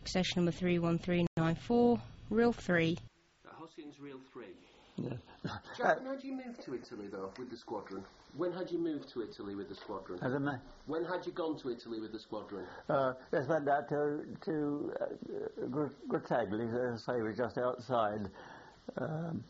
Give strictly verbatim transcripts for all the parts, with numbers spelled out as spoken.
accession number three one three nine four, Real three. Uh, Hoskins Real three. Yeah. Jack, when had you moved to Italy, though, with the squadron? When had you moved to Italy with the squadron? As a man. When had you gone to Italy with the squadron? Uh, just went out to, to uh, Grottaglie, as I say, we're just outside. Um,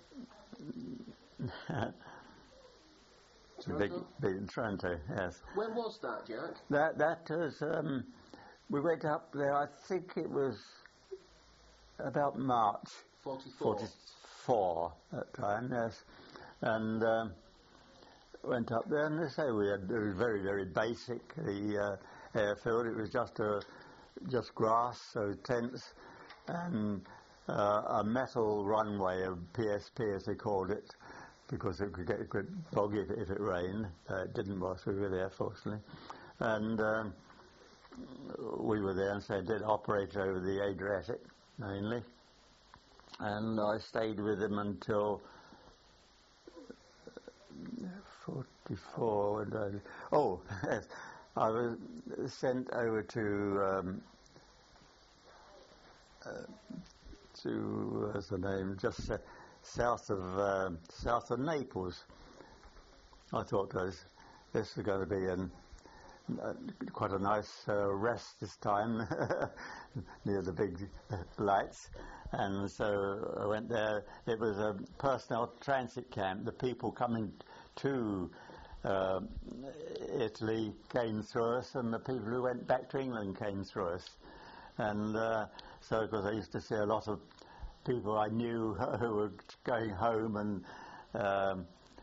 the big, big Trento, yes. When was that, Jack? That, that was, um, we went up there, I think it was about March. forty-four. forty-four at the time, yes. And um, went up there, and they say we had, it was very, very basic, the uh, airfield. It was just a, just grass, so tents, and uh, a metal runway, a P S P as they called it, because it could get a bit boggy if, if it rained. Uh, it didn't whilst we were there, fortunately. And um, we were there, and so I did operate over the Adriatic, mainly. And I stayed with him until forty-four. And I, oh, yes, I was sent over to um, uh, to what's the name? Just uh, south of uh, south of Naples. I thought those this was going to be an, uh, quite a nice uh, rest this time near the big uh, lights. And so I went there. It was a personnel transit camp. The people coming to uh, Italy came through us, and the people who went back to England came through us. And uh, so, because I used to see a lot of people I knew who were going home, and um,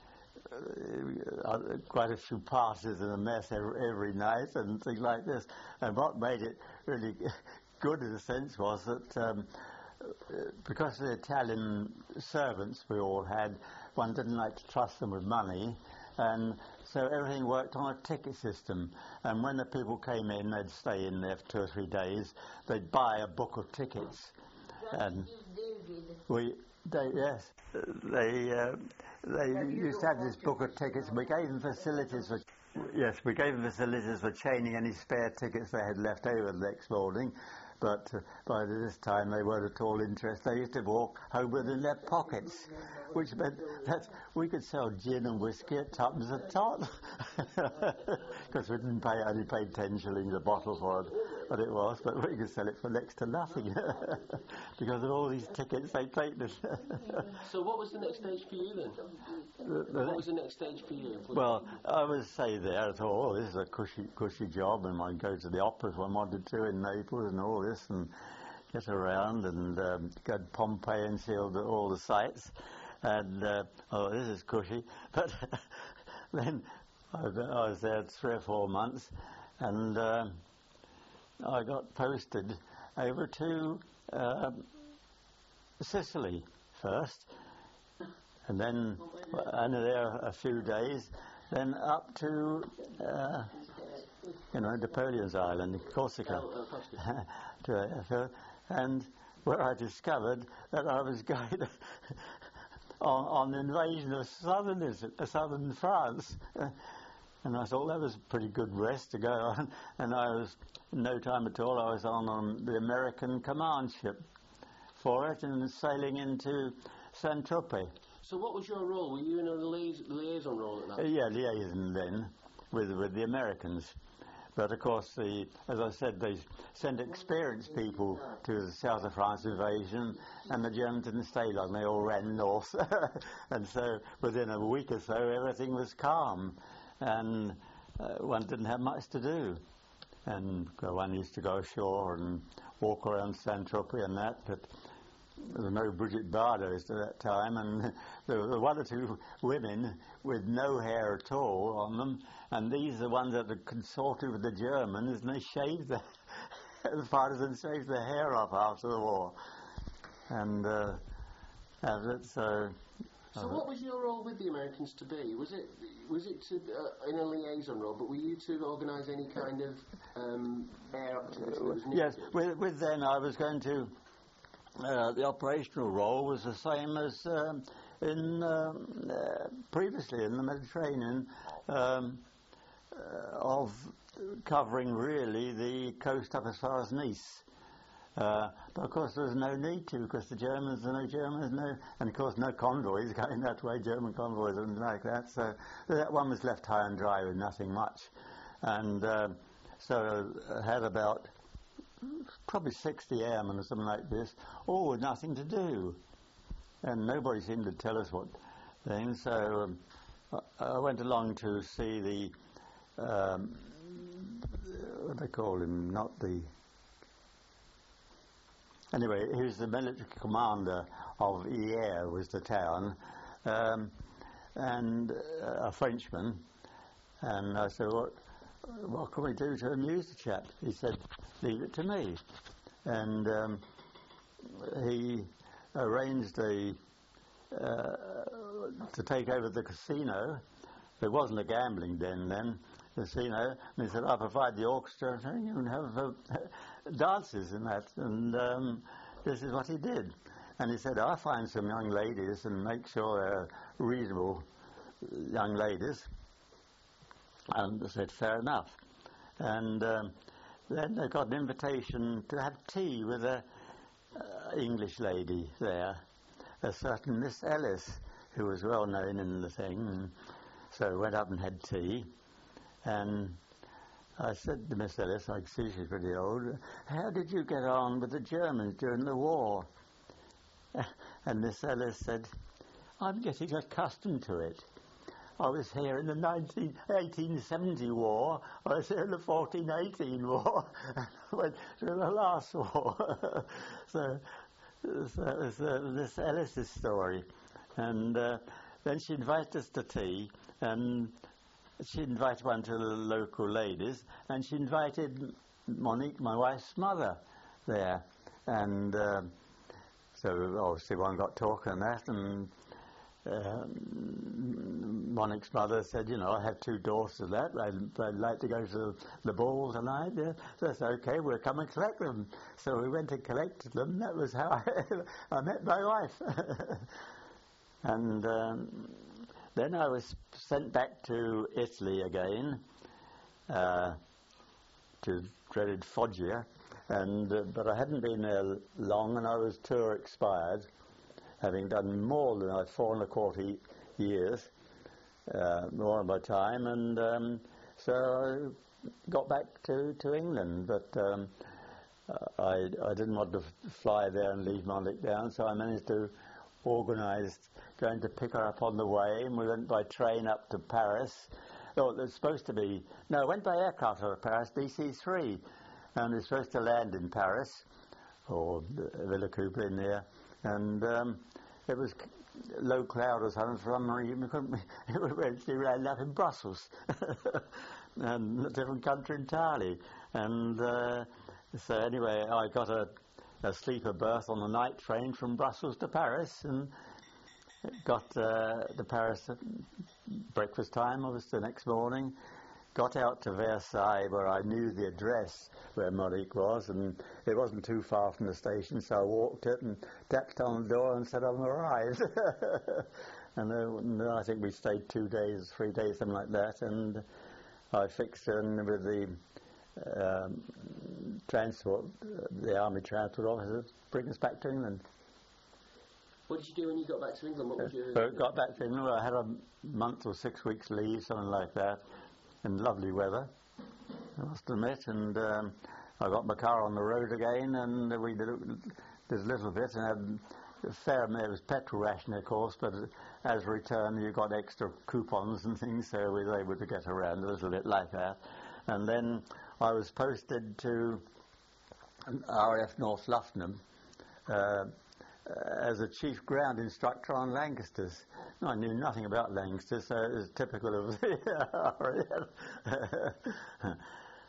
uh, quite a few parties and a mess every, every night and things like this. And what made it really good in a sense was that um, because of the Italian servants we all had, one didn't like to trust them with money, and so everything worked on a ticket system. And when the people came in, they'd stay in there for two or three days. They'd buy a book of tickets, and we, they, yes, they uh, they used to have this book of tickets. And we gave them facilities for, yes, we gave them facilities for chaining any spare tickets they had left over the next morning. But uh, by this time they weren't at all interested. They used to walk home with it in their pockets, which meant that we could sell gin and whiskey at tuppence a tot, because we didn't pay, only paid ten shillings a bottle for it, but it was, but we could sell it for next to nothing, because of all these tickets they'd taken us. So what was the next stage for you then? The, the what was the next stage for you? Well, I would say there, I thought, oh, this is a cushy, cushy job, and I'd go to the opera if I wanted to in Naples and all this, and get around and um, go to Pompeii and see all the, all the sights, and uh, oh, this is cushy. But then I, I was there three or four months, and uh, I got posted over to uh, Sicily first, and then only there a few days, then up to uh, you know, Napoleon's Island, Corsica, to, uh, and where I discovered that I was going on, on the invasion of southern, southern France. And I thought that was a pretty good rest to go on. And I was, in no time at all, I was on, on the American command ship for it and sailing into Saint-Tropez. So what was your role? Were you in a liaison role at that time? Uh, yeah, liaison then, with, with the Americans. But of course, the, as I said, they sent experienced people to the south of France invasion, and the Germans didn't stay long, they all ran north. And so within a week or so, everything was calm, and uh, one didn't have much to do. And one used to go ashore and walk around Saint-Tropez and that, but there were no Brigitte Bardots at that time, and there were one or two women with no hair at all on them, and these are the ones that had consorted with the Germans, and they shaved the, the partisans shaved their hair off after the war. And uh, that's uh, so what was your role with the Americans to be? Was it was it to, uh, in a liaison role, but were you to organise any kind of um, air activity? Uh, yes, with, with them I was going to, uh, the operational role was the same as um, in um, uh, previously in the Mediterranean, um, uh, of covering really the coast up as far as Nice. Uh, but of course there was no need to, because the Germans, there were no Germans, no, and of course no convoys going that way, German convoys and like that. So that one was left high and dry with nothing much. And uh, so I had about probably sixty airmen or something like this, all with nothing to do. And nobody seemed to tell us what things. So um, I, I went along to see the, um, what they call him, not the... Anyway, he was the military commander of Hyères, was the town, um, and uh, a Frenchman. And I said, what, what can we do to amuse the chap? He said, leave it to me. And um, he arranged a, uh, to take over the casino. There wasn't a gambling den then, casino. And he said, I'll provide the orchestra and you can have uh, dances and that. And um, this is what he did. And he said, I'll find some young ladies and make sure they're reasonable young ladies. And I said, fair enough. And um, then they got an invitation to have tea with a uh, English lady there, a certain Miss Ellis, who was well known in the thing. And so we went up and had tea. And I said to Miss Ellis, I see she's pretty old, how did you get on with the Germans during the war? And Miss Ellis said, I'm getting accustomed to it. I was here in the nineteen, eighteen seventy war, I was here in the fourteen eighteen war, and I went through the last war. so, so that was uh, Miss Ellis's story. And uh, then she invited us to tea, and she invited one to the local ladies, and she invited Monique, my wife's mother, there. And uh, so obviously one got talking and that, and Um, Monique's mother said, you know, I have two daughters of that. They'd, they'd like to go to the, the ball tonight. Yeah. So I said, okay, we'll come and collect them. So we went and collected them. That was how I, I met my wife. And um, then I was sent back to Italy again, uh, to dreaded Foggia. And uh, but I hadn't been there long, and I was tour expired, having done more than uh, four and a quarter years, uh, more of my time, and um, so I got back to, to England, but um, I, I didn't want to f- fly there and leave Monique down, so I managed to organise going to pick her up on the way, and we went by train up to Paris. Oh, it was supposed to be, no, I went by aircraft to Paris, D C three, and we were supposed to land in Paris, or Villa Coupe in there. And um, it was low cloud or something for some reason. We couldn't, we landed up in Brussels, and a different country entirely. And uh, so anyway, I got a, a sleeper berth on the night train from Brussels to Paris, and got uh, to Paris at breakfast time, obviously, the next morning. Got out to Versailles, where I knew the address where Monique was, and it wasn't too far from the station, so I walked it and tapped on the door and said I've arrived. and, uh, and I think we stayed two days, three days, something like that, and I fixed in with the um, transport, the army transport officer, to bring us back to England. What did you do when you got back to England? What was your... So got back to England, I had a month or six weeks leave, something like that. In lovely weather, I must admit, and um, I got my car on the road again, and we did, did a little bit, and had a fair amount. It was petrol rationing, of course, but as a return you got extra coupons and things, so we were able to get around a little bit like that. And then I was posted to R A F North Luffenham uh, as a chief ground instructor on Lancasters. I knew nothing about Lancasters, so it was typical of the R A F.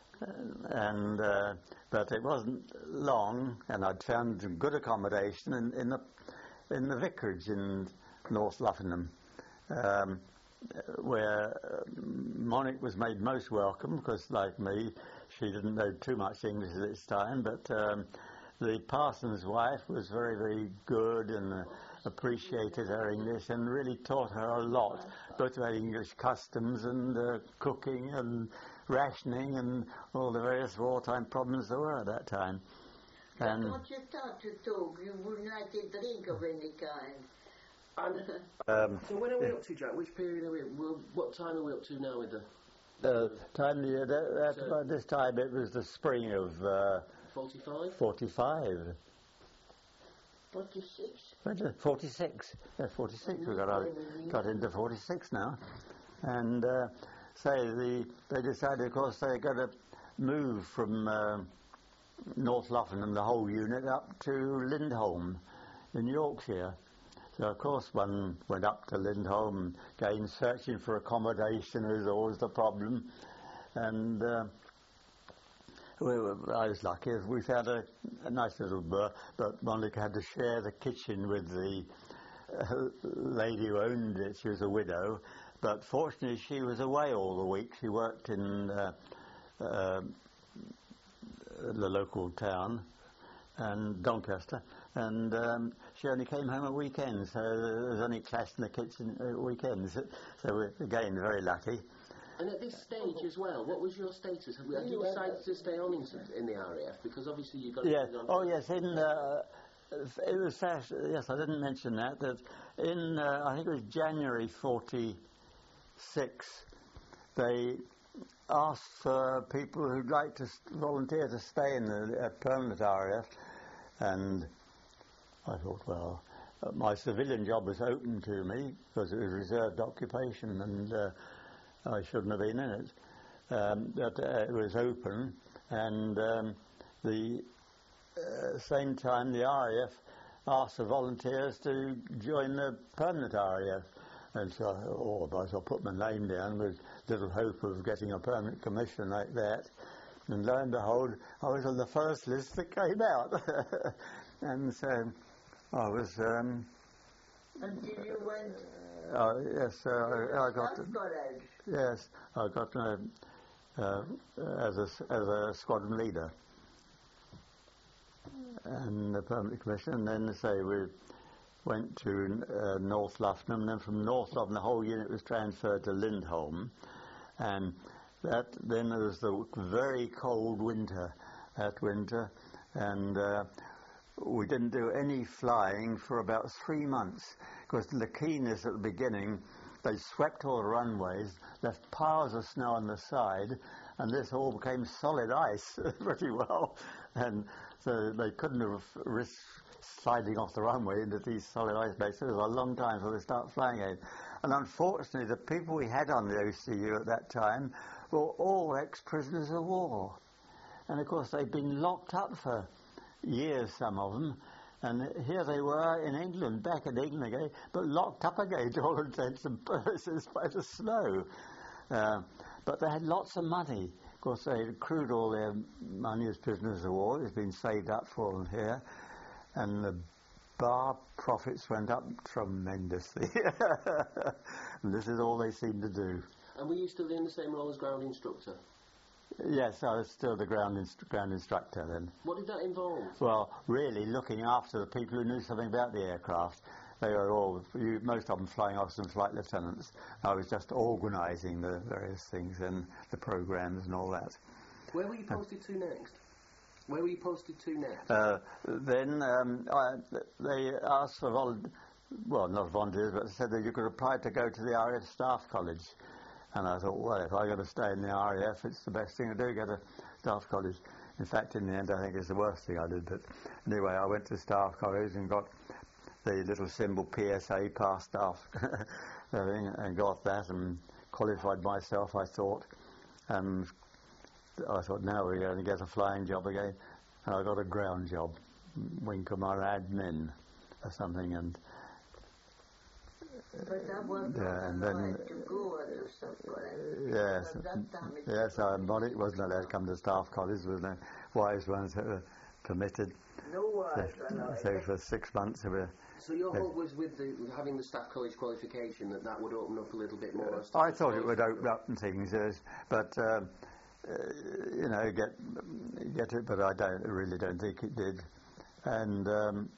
and uh, but it wasn't long, and I'd found some good accommodation in, in the in the vicarage in North Luffenham, um, where Monique was made most welcome, because, like me, she didn't know too much English at this time, but um, the parson's wife was very, very good and uh, appreciated her English and really taught her a lot, both about English customs and uh, cooking and rationing and all the various wartime problems there were at that time. And But once you start to talk, you wouldn't like a drink of any kind. And, um, so when are we up to, Jack? Which period are we? Well, what time are we up to now with the the time of the year, that, that, So- about this time it was the spring of uh, forty-five? forty-five. Forty-six. Wait, uh, forty-six. Yeah, forty-six. We got, out, got into forty-six now. And uh, say the they decided, of course, they're going to move from uh, North Loffingham, the whole unit, up to Lindholm in Yorkshire. So, of course, one went up to Lindholm, again searching for accommodation is always the problem. And uh, we were, I was lucky. We found a, a nice little burr, but Monica had to share the kitchen with the uh, lady who owned it. She was a widow, but fortunately she was away all the week. She worked in uh, uh, the local town, and Doncaster, and um, she only came home at weekends, so there was only class in the kitchen at weekends. So we're, again, very lucky. And at this stage as well, what was your status? Have you decided to stay on in, in the R A F? Because obviously you've got to... Yes. on Oh, yes. In uh, it was fast. Yes, I didn't mention that. That in uh, I think it was January forty-six, they asked for people who'd like to volunteer to stay in the uh, permanent R A F, and I thought, well, uh, my civilian job was open to me because it was reserved occupation, and uh, I shouldn't have been in it. Um, but uh, it was open, and um, the uh, same time the R A F asked for volunteers to join the permanent R A F. And so I thought, oh, I shall put my name down with little hope of getting a permanent commission like that. And lo and behold, I was on the first list that came out. And so I was... Um, Until you went uh, yes, uh, I, I got... South College. Yes, I got uh, uh, as a as a squadron leader and the permanent commission, and then say we went to uh, North Loffingham, and then from North Loffingham the whole unit was transferred to Lindholm, and that then there was the very cold winter that winter, and uh, we didn't do any flying for about three months because the keenness at the beginning. They swept all the runways, left piles of snow on the side, and this all became solid ice pretty well. And so they couldn't have risked sliding off the runway into these solid ice bases. It was a long time before they start flying again. And unfortunately, the people we had on the O C U at that time were all ex-prisoners of war. And of course, they'd been locked up for years, some of them. And here they were in England, back in England again, but locked up again to all intents and purposes by the snow. Uh, but they had lots of money. Of course, they had accrued all their money as prisoners of war. It's been saved up for them here. And the bar profits went up tremendously. And this is all they seem to do. And were you still in the same role as ground instructor? Yes, I was still the ground, inst- ground instructor then. What did that involve? Well, really looking after the people who knew something about the aircraft. They were all, you, most of them flying officers and flight lieutenants. I was just organising the various things and the programmes and all that. Where were you posted to next? Where were you posted to next? Uh, then um, I, they asked for volunteers, well, not volunteers, but they said that you could apply to go to the R A F Staff College. And I thought, well, if I'm going to stay in the R A F, it's the best thing to do, go to Staff College. In fact, in the end, I think it's the worst thing I did. But anyway, I went to Staff College and got the little symbol P S A, Pass Staff, and got that and qualified myself, I thought. And I thought, now we're going to get a flying job again. And I got a ground job, Wing Command Admin or something. And But that was Yeah, not and then- allowed to go to South College. yes, But that time it yes, was I'm not, it wasn't allowed to come to Staff College. There was no wise ones that were permitted. no was So, allowed. so for six months, we were, So your yes. hope was with, the, with having the Staff College qualification that that would open up a little bit more? as to I the thought it would college. open up and things, yes, but um, uh, you know, get get it, but I don't really don't think it did. And um,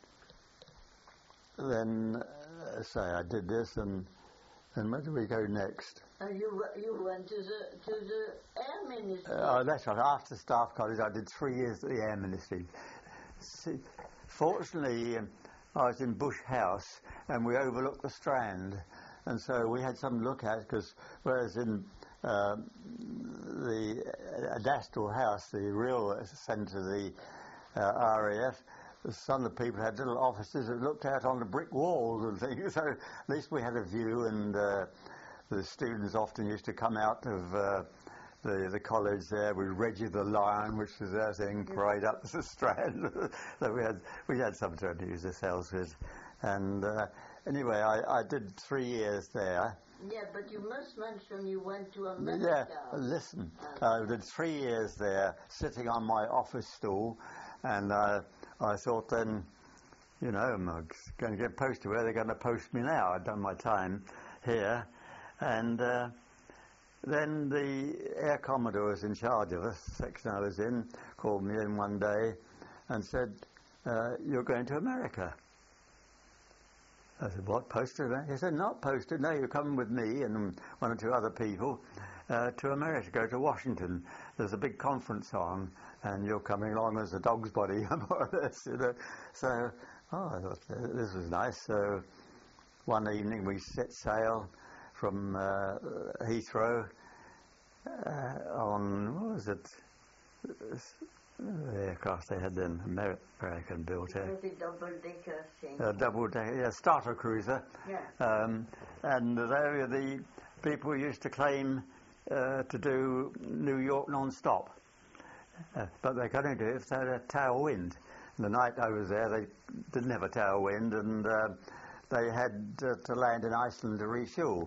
then, uh, say, I did this, and and where do we go next? And you w- you went to the to the air ministry. Uh, oh, that's right. After Staff College, I did three years at the Air Ministry. see, fortunately, um, I was in Bush House, and we overlooked the Strand, and so we had some look at it, because whereas in um, the Adastral House, the real centre of the uh, R A F, some of the people had little offices that looked out on the brick walls and things, so at least we had a view, and uh, the students often used to come out of uh, the the college there with Reggie the Lion, which was their thing, right up the Strand. So we had we had something to amuse ourselves with. And uh, anyway, I, I did three years there. Yeah, but you must mention you went to America. Yeah, listen, I did three years there, sitting on my office stool, and uh, I thought then, you know, I'm going to get posted. Where are they going to post me now? I'd done my time here, and uh, then the Air Commodore was in charge of us, the section I was in, called me in one day and said, uh, you're going to America. I said, what, posted? He said, not posted, no, you're coming with me and one or two other people uh, to America, go to Washington. There's a big conference on, and you're coming along as a dog's body, more or less, you know. So, oh, I thought, this was nice. So, one evening we set sail from uh, Heathrow uh, on, what was it? The aircraft they had then, Amer- American built it. Maybe double-decker thing. A double decker, yeah, starter cruiser. Yeah. Um, and there the people used to claim uh, to do New York non-stop. Uh, but they couldn't do it if they had a tailwind. The night I was there, they didn't have a tailwind, and uh, they had uh, to land in Iceland to refuel.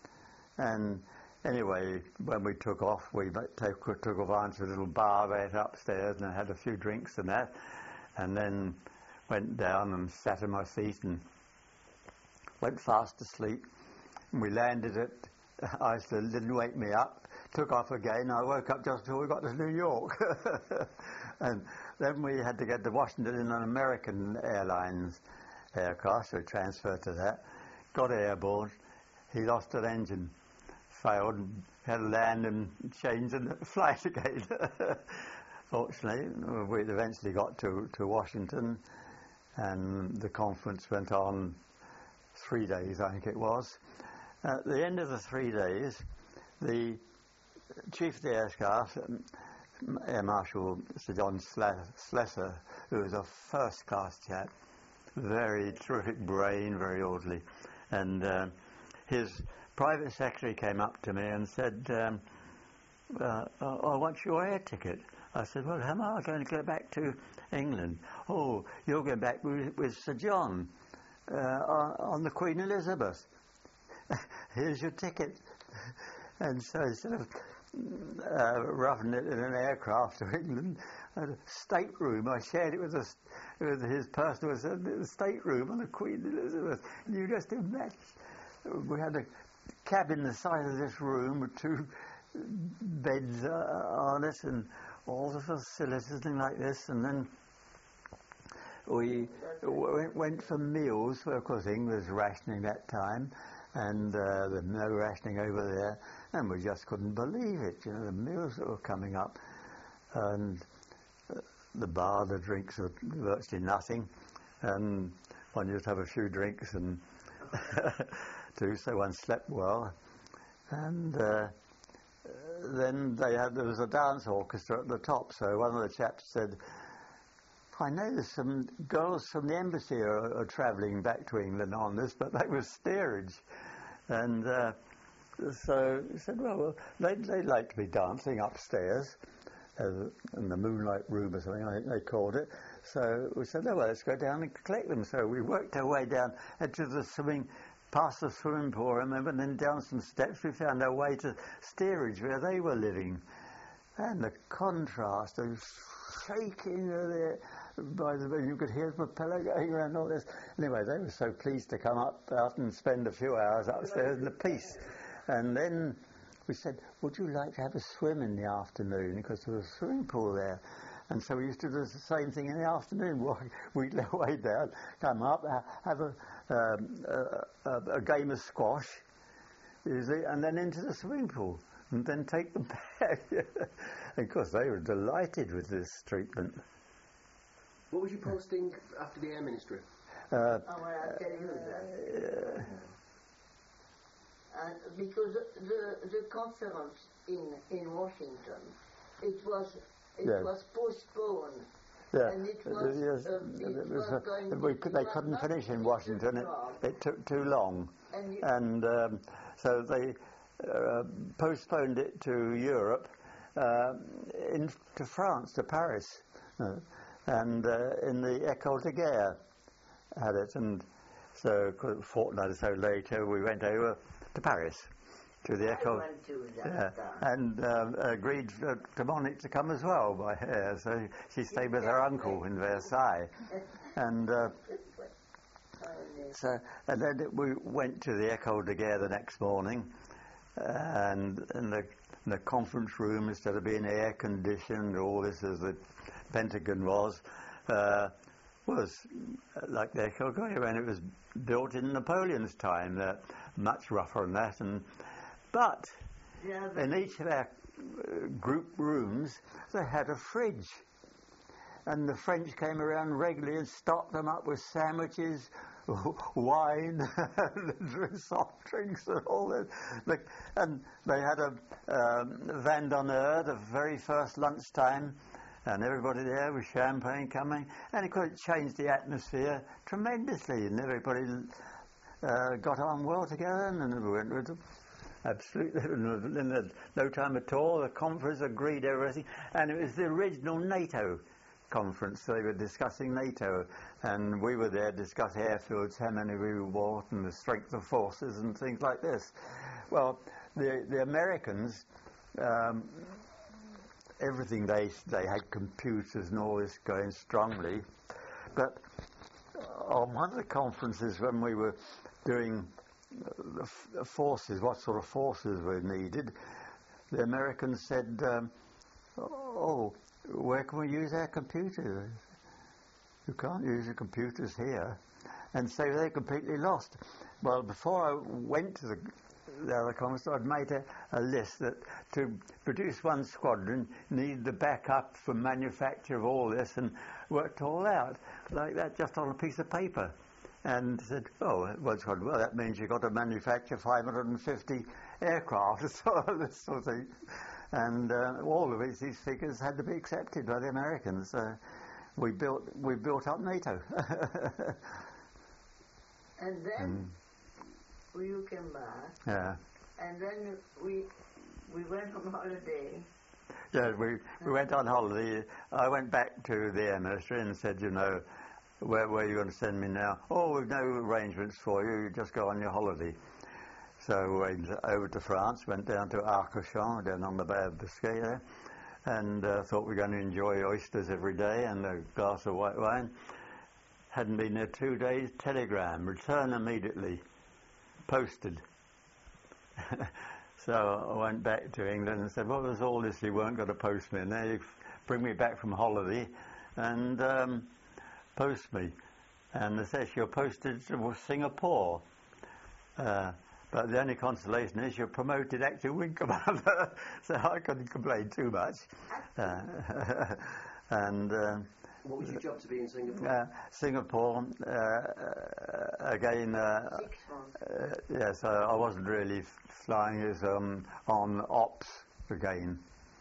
And anyway, when we took off, we take, took advantage of a little bar right upstairs and had a few drinks and that, and then went down and sat in my seat and went fast asleep. And we landed at Iceland, didn't wake me up, took off again. I woke up just before we got to New York. And then we had to get to Washington in an American Airlines aircraft, so we transferred to that. Got airborne. He lost an engine. Failed, had to land and change and fly it again. Fortunately, we eventually got to, to Washington, and the conference went on three days, I think it was. At the end of the three days, the chief of the aircraft, Air Marshal Sir John Slessor, who was a first-class chap, very terrific brain, very orderly, and uh, his private secretary came up to me and said, um, uh, oh, what's your air ticket? I said, well, how am I going to go back to England? Oh, you're going back with, with Sir John uh, on, on the Queen Elizabeth. Here's your ticket. And so instead of uh, roughing it in an aircraft to England, I had a stateroom. I shared it with, a, with his personal stateroom on the Queen Elizabeth. And you just imagine. We had a cabin the size of this room with two beds uh, on it and all the facilities and like this, and then we w- went for meals. Well, of course England was rationing that time, and uh, there's no rationing over there, and we just couldn't believe it, you know, the meals that were coming up, and uh, the bar, the drinks were virtually nothing, and one used to have a few drinks and too, so one slept well. And uh, then they had, there was a dance orchestra at the top, so one of the chaps said, I know there's some girls from the embassy are, are travelling back to England on this, but they were steerage. And uh, so he said, well, they'd, they'd like to be dancing upstairs uh, in the moonlight room or something, I think they called it. So we said, oh, well, let's go down and collect them. So we worked our way down into the swimming, past the swimming pool, I remember, and then down some steps we found our way to steerage where they were living. And the contrast, the shaking of the, by the you could hear the propeller going around, all this. Anyway, they were so pleased to come up out and spend a few hours upstairs in the peace. And then we said, would you like to have a swim in the afternoon? Because there was a swimming pool there. And so we used to do the same thing in the afternoon. We'd lay down, come up, have a, um, a, a, a game of squash, usually, and then into the swimming pool, and then take them back. And of course, they were delighted with this treatment. What was your posting after the Air Ministry? Uh, Oh, well, I'll tell you that. Uh, because the the conference in in Washington, it was it Yes. was postponed. yeah, And it uh, was, yes, uh, it it was, was uh, going we to could, be they not- couldn't not finish in to Washington. It, Prague. it took too long, And you, and um, so they uh, postponed it to Europe, uh, in to France, to Paris, uh, and uh, in the École de Guerre had it, and so a fortnight or so later we went over to Paris, to the I École. went to that Yeah, time. and um, agreed uh, to Monique to come as well by her, so she stayed with her uncle in Versailles, and uh, so and then we went to the École de Guerre the next morning, and in the, in the conference room, instead of being air conditioned, all this as the Pentagon was, uh, was like the École de Guerre when it was built in Napoleon's time, uh, much rougher than that, and but Yeah, but in each of our uh, group rooms, they had a fridge. And the French came around regularly and stocked them up with sandwiches, wine, and soft drinks and all that. Like, and they had a um, vin d'honneur, the very first lunchtime, and everybody there with champagne coming. And of course it changed the atmosphere tremendously, and everybody uh, got on well together, and then we went with them. Absolutely, in no time at all. The conference agreed everything, and it was the original NATO conference. They were discussing NATO, and we were there discussing airfields, how many we bought, and the strength of forces, and things like this. Well, the the Americans, um, everything they they had computers and all this going strongly, but on one of the conferences when we were doing the f- the forces, what sort of forces were needed, the Americans said, um, oh, where can we use our computers? You can't use your computers here. And so they completely lost. Well, before I went to the, the other conference, I'd made a, a list that to produce one squadron needed the backup for manufacture of all this, and worked all out like that just on a piece of paper. And said, oh, well, well, that means you've got to manufacture five hundred fifty aircraft, so this sort of thing. And uh, all of these, these figures had to be accepted by the Americans. Uh, we built we built up NATO. and then Mm. we came back, Yeah, and then we we went on holiday. yeah. We we went on holiday. I went back to the Air Ministry and said, you know, where where are you going to send me now? Oh, we've no arrangements for you. You just go on your holiday. So we went over to France, went down to Arcachon, down on the Bay of Biscay there, and uh, thought we were going to enjoy oysters every day and a glass of white wine. Hadn't been there two days, telegram, return immediately, posted. So I went back to England and said, what was all this you weren't going to post me? And now you bring me back from holiday and um, post me. And they said, you're posted to Singapore. Uh, But the only consolation is you're promoted acting wing commander, so I couldn't complain too much. Uh, and uh, What was your job to be in Singapore? uh, Singapore, uh, uh, again, uh, Six months. uh, yes, uh, I wasn't really f- flying as um, on ops again.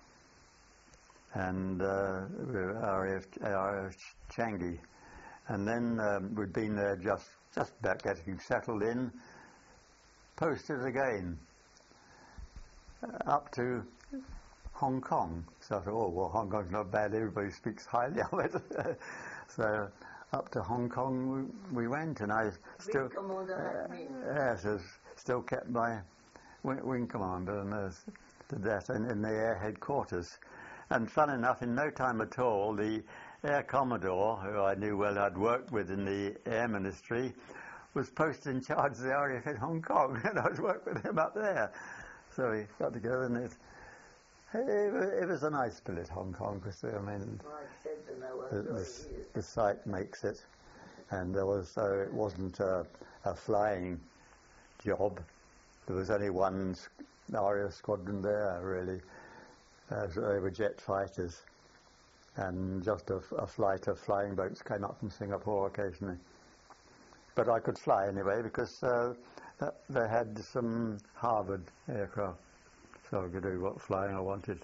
And uh, we were R A F, R A F Changi. And then um, we'd been there just, just about getting settled in. Posted again uh, up to Hong Kong. So I thought, oh, well, Hong Kong's not bad, everybody speaks highly of it. So up to Hong Kong we, we went, and I still, Wing commander uh, had me. yes, I still kept my wing, wing commander, and uh, did that in, in the air headquarters. And fun enough, in no time at all, the Air Commodore, who I knew well, I'd worked with in the Air Ministry, was posted in charge of the R A F in Hong Kong, and I was working with him up there. So we got together, and it, it, it was a nice split, Hong Kong, because I mean, Well, I said that I was the, sorry. the, the site makes it, and there was so it wasn't a, a flying job. There was only one R A F squadron there, really. Uh, so they were jet fighters, and just a, a flight of flying boats came up from Singapore occasionally. But I could fly anyway because uh, they had some Harvard aircraft, so I could do what flying I wanted.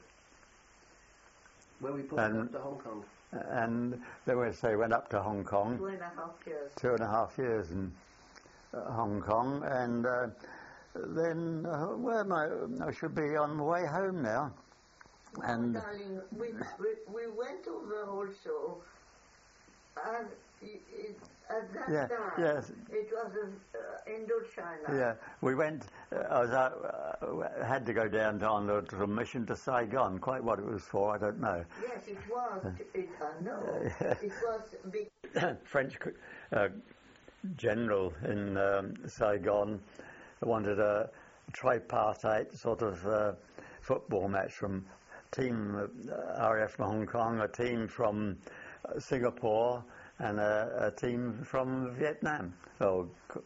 Where we put up to Hong Kong? And then we say went up to Hong Kong. Two and a half years. Two and a half years in uh, Hong Kong, and uh, then uh, where am I? I should be on my way home now. And oh, darling, we, we we went over also. And it, it, at that yeah, time, yes. it was uh, Indochina. Yeah, we went. Uh, I was out, uh, had to go down to on the to a mission to Saigon. Quite what it was for, I don't know. Yes, it was. It, I know. It was big. French uh, general in um, Saigon wanted a tripartite sort of uh, football match from team uh, R A F from Hong Kong, a team from uh, Singapore, and a, a team from Vietnam. Oh,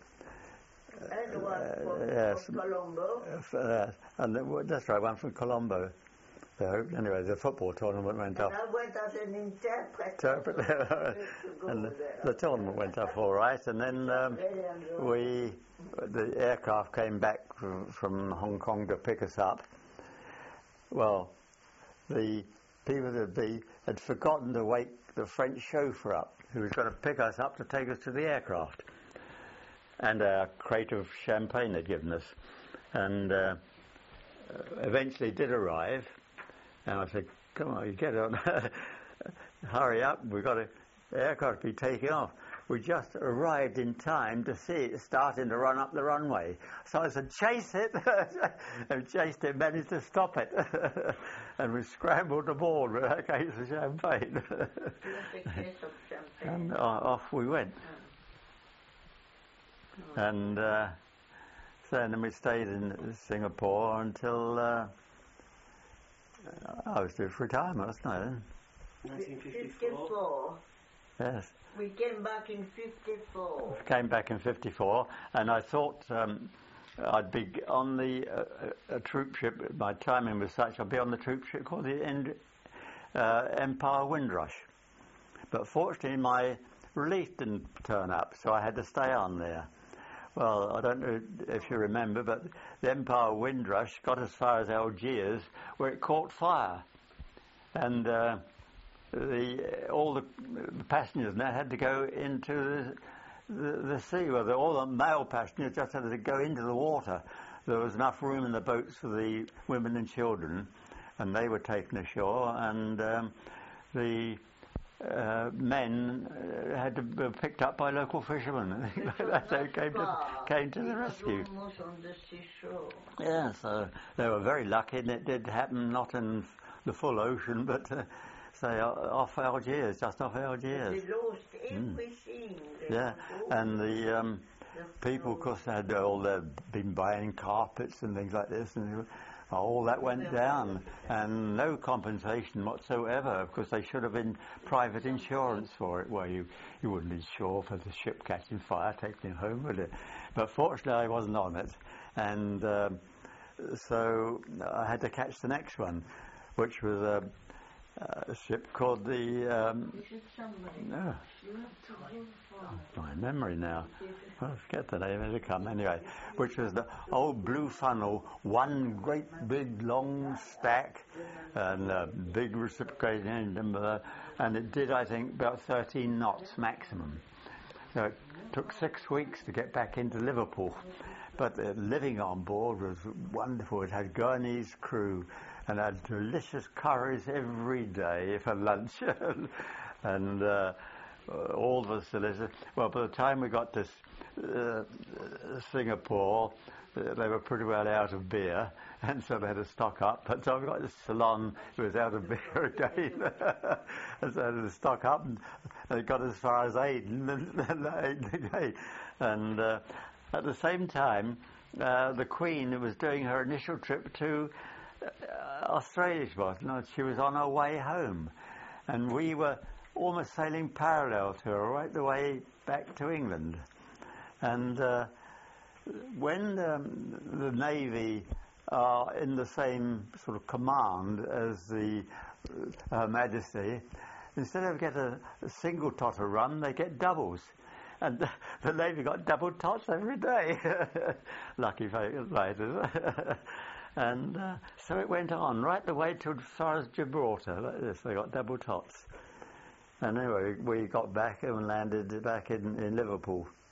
and one uh, from, yes, from Colombo. Uh, and the, that's right, one from Colombo. So anyway, the football tournament went And off. I went as an interpreter. Interpreter. And the, the tournament went off all right, and then um, we, the aircraft came back from, from Hong Kong to pick us up. Well, the people that be had forgotten to wake the French chauffeur up, who was going to pick us up to take us to the aircraft, and a crate of champagne they'd given us, and uh, eventually did arrive. And I said, "Come on, you get on, hurry up! We've got a aircraft to be taking off." We just arrived in time to see it starting to run up the runway. So I said, "Chase it!" And chased it, managed to stop it. And we scrambled aboard with a case of champagne. A case of champagne. And uh, off we went. Oh. And uh, so then we stayed in Singapore until uh, I was due for retirement, wasn't I then? nineteen fifty-four. fifty-four. Yes. We came back in fifty-four. Came back in fifty-four, and I thought um, I'd be on the uh, a troop ship. My timing was such I'd be on the troop ship called the End, uh, Empire Windrush. But fortunately, my relief didn't turn up, so I had to stay on there. Well, I don't know if you remember, but the Empire Windrush got as far as Algiers, where it caught fire, and uh, the all the passengers now had to go into the, the, the sea. Well, the, all the male passengers just had to go into the water. There was enough room in the boats for the women and children, and they were taken ashore, and um, the Uh, men uh, had to be picked up by local fishermen and things like that. They came to, came to the rescue. Almost on the seashore. Yeah, so they were very lucky, and it did happen not in the full ocean, but uh, say uh, off Algiers, just off Algiers. They lost everything. Mm. Yeah, and the um, people, of course, had all their been buying carpets and things like this, and all that went down, and no compensation whatsoever, because they should have been private insurance for it, where you, you wouldn't insure for the ship catching fire, taking it home, would it? But fortunately I wasn't on it, and um, so I had to catch the next one, which was a, a ship called the... Um, no, my memory now. I forget the name, it'll come anyway. Which was the old Blue Funnel, one great big long stack, and a big reciprocating engine, and it did, I think, about thirteen knots maximum. So it took six weeks to get back into Liverpool. But the living on board was wonderful. It had Guernese crew and had delicious curries every day for lunch. and uh, all the facilities. Well, by the time we got to uh, Singapore, uh, they were pretty well out of beer, and so they had to stock up. But so we got to Ceylon, it was out of beer again, and so they had to stock up, and they got as far as Aden, and Aden again. And uh, at the same time, uh, the Queen was doing her initial trip to uh, Australia. She was, no, she was on her way home, and we were almost sailing parallel to her right the way back to England. And uh, when um, the Navy are in the same sort of command as the uh, Her Majesty, instead of get a, a single tot of rum, they get doubles. And the, the lady got double tots every day. Lucky ladies. And uh, so it went on, right the way to as far as Gibraltar, like this. They got double tots. And anyway, we got back and landed back in, in Liverpool.